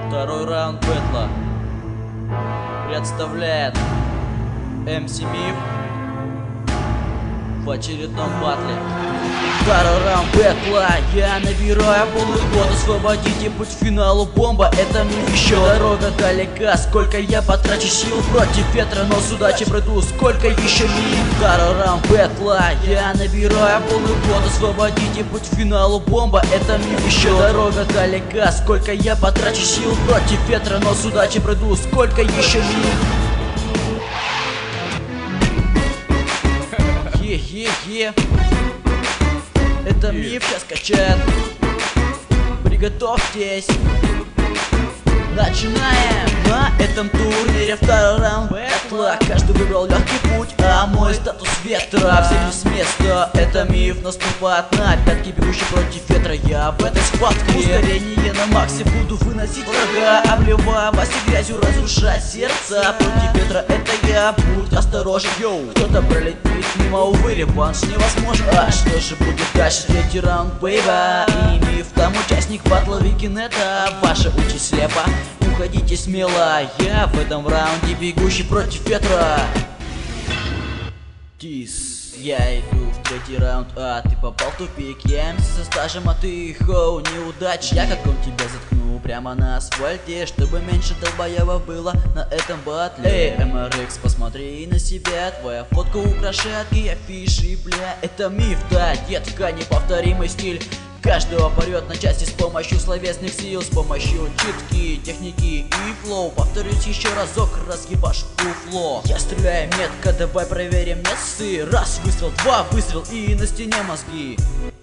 Второй раунд бэтла представляет МС Миф в очередном батле. Второй раунд бэтла, я набираю полный ход. Освободите путь к финалу, бомба, это Миф еще. Дорога далека, сколько я потрачу сил против ветра, но с удачей пройду, сколько еще миль. Второй раунд бэтла, я набираю полный ход. Освободите путь к финалу, бомба, это Миф еще. Дорога далека, сколько я потрачу сил против ветра, но с удачей пройду, сколько еще миль. Е-е-е, это Миф сейчас качает. Приготовьтесь. Начинаем на этом турнире второй раунд бэтла. Каждый выбрал легкий путь, а мой статус ветра. Все не с места, это Миф наступает на пятки, бегущий против ветра. Я в этой схватке ускорение на максе, буду выносить врага, обливая вас и грязью, разрушать сердца. Против ветра это я, будь осторожен, йоу. Кто-то пролетит мимо, увы, реванш невозможен. А что же будет дальше? Третий раунд, бейба. И Миф там участник батла Викинета. Ваша участь слепа, уходите смело. Я в этом раунде бегущий против ветра. Тис. Я иду в третий раунд, а ты попал в тупик. Я МС со стажем, а ты хоу, неудач. Я как он тебя заткну прямо на асфальте, чтобы меньше долбоебов было на этом батле. Эй, МРХ, посмотри на себя, твоя фотка украшает и афиши, бля. Это Миф, да, детка, неповторимый стиль. Каждого порвет на части с помощью словесных сил, с помощью читки, техники и флоу. Повторюсь еще разок, разъебашь фуфло. Я стреляю метко, давай проверим, не ссы. Раз выстрел, два выстрел и на стене мозги.